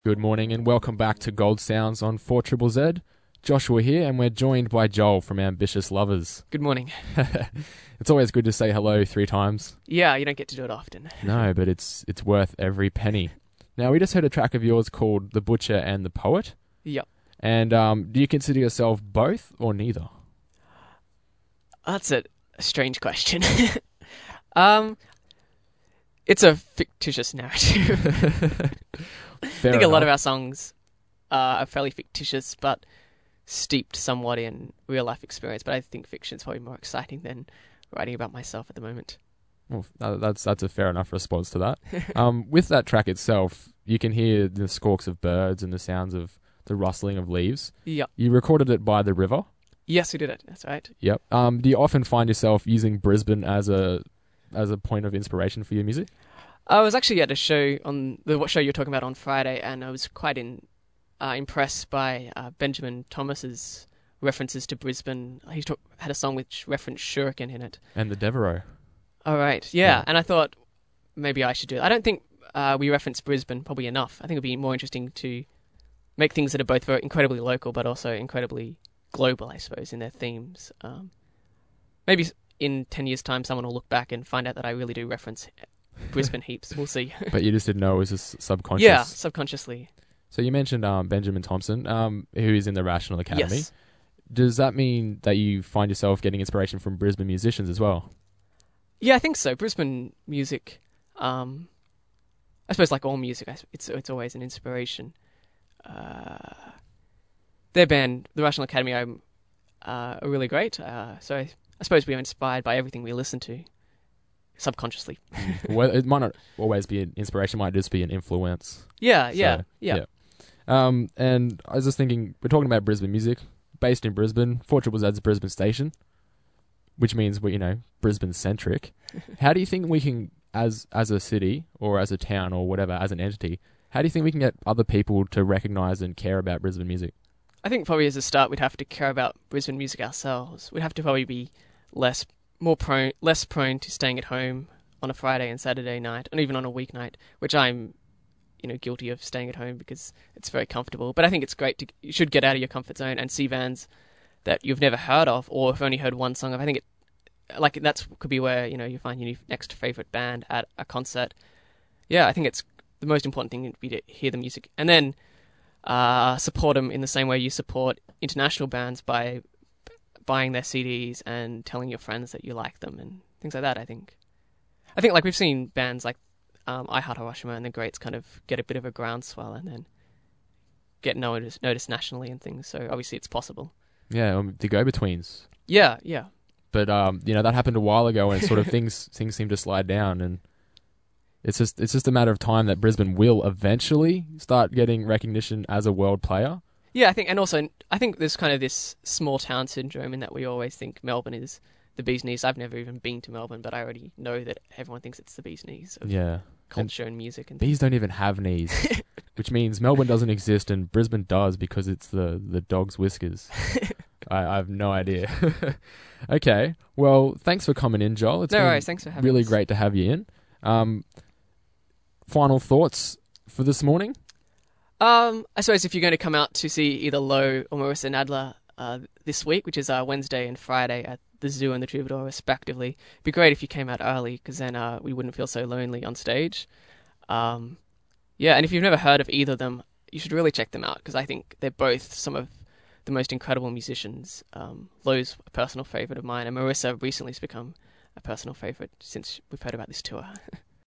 Good morning and welcome back to Gold Sounds on 4ZZZ. Joshua here, and we're joined by Joel from Ambitious Lovers. Good morning. It's always good to say hello 3 times. Yeah, you don't get to do it often. No, but it's worth every penny. Now, we just heard a track of yours called The Butcher and the Poet. Yep. And do you consider yourself both or neither? That's a strange question. It's a fictitious narrative. I think a lot of our songs are fairly fictitious, but steeped somewhat in real-life experience. But I think fiction's probably more exciting than writing about myself at the moment. Well, that's a fair enough response to that. With that track itself, you can hear the squawks of birds and the sounds of the rustling of leaves. Yep. You recorded it by the river. Yes, we did it. That's right. Yep. Do you often find yourself using Brisbane as a point of inspiration for your music? I was actually at a show on the show you're talking about on Friday, and I was quite impressed by Benjamin Thomas's references to Brisbane. He had a song which referenced Shuriken in it. And the Devereaux. All right, yeah. And I thought maybe I should do it. I don't think we reference Brisbane probably enough. I think it'd be more interesting to make things that are both very incredibly local but also incredibly global, I suppose, in their themes. Maybe in 10 years' time someone will look back and find out that I really do reference Brisbane heaps. We'll see. But you just didn't know it was just subconscious. Yeah, subconsciously. So you mentioned Benjamin Thompson, who is in the Rational Academy. Yes. Does that mean that you find yourself getting inspiration from Brisbane musicians as well? Yeah, I think so. Brisbane music, I suppose like all music, it's always an inspiration. Their band, the Rational Academy, are really great. So I suppose we are inspired by everything we listen to, subconsciously. Well, it might not always be an inspiration, it might just be an influence. Yeah. And I was just thinking, we're talking about Brisbane music, based in Brisbane, 4ZZZ's Brisbane station, which means we're, Brisbane-centric. How do you think we can, as a city, or as a town, or whatever, as an entity, how do you think we can get other people to recognise and care about Brisbane music? I think probably as a start we'd have to care about Brisbane music ourselves. We'd have to probably be less prone to staying at home on a Friday and Saturday night, and even on a weeknight, which I'm, guilty of staying at home because it's very comfortable. But I think it's great you should get out of your comfort zone and see bands that you've never heard of or have only heard one song of. I think that could be where, you find your next favourite band at a concert. Yeah, I think it's the most important thing would be to hear the music. And then support them in the same way you support international bands by buying their CDs and telling your friends that you like them and things like that, I think. Like we've seen bands like I Heart Hiroshima and the Greats kind of get a bit of a groundswell and then get noticed nationally and things. So obviously it's possible. Yeah, the Go-Betweens. Yeah. But that happened a while ago, and sort of things seem to slide down, and it's just a matter of time that Brisbane will eventually start getting recognition as a world player. Yeah, I think there's kind of this small town syndrome in that we always think Melbourne is the bee's knees. I've never even been to Melbourne, but I already know that everyone thinks it's the bee's knees of culture and music. And bees don't even have knees, which means Melbourne doesn't exist and Brisbane does because it's the dog's whiskers. I have no idea. Okay, well, thanks for coming in, Joel. No worries, thanks for having us. Really great to have you in. Final thoughts for this morning? I suppose if you're going to come out to see either Low or Marissa Nadler this week, which is Wednesday and Friday at the Zoo and the Troubadour respectively, it'd be great if you came out early because then we wouldn't feel so lonely on stage. And if you've never heard of either of them, you should really check them out because I think they're both some of the most incredible musicians. Low's a personal favourite of mine, and Marissa recently has become a personal favourite since we've heard about this tour.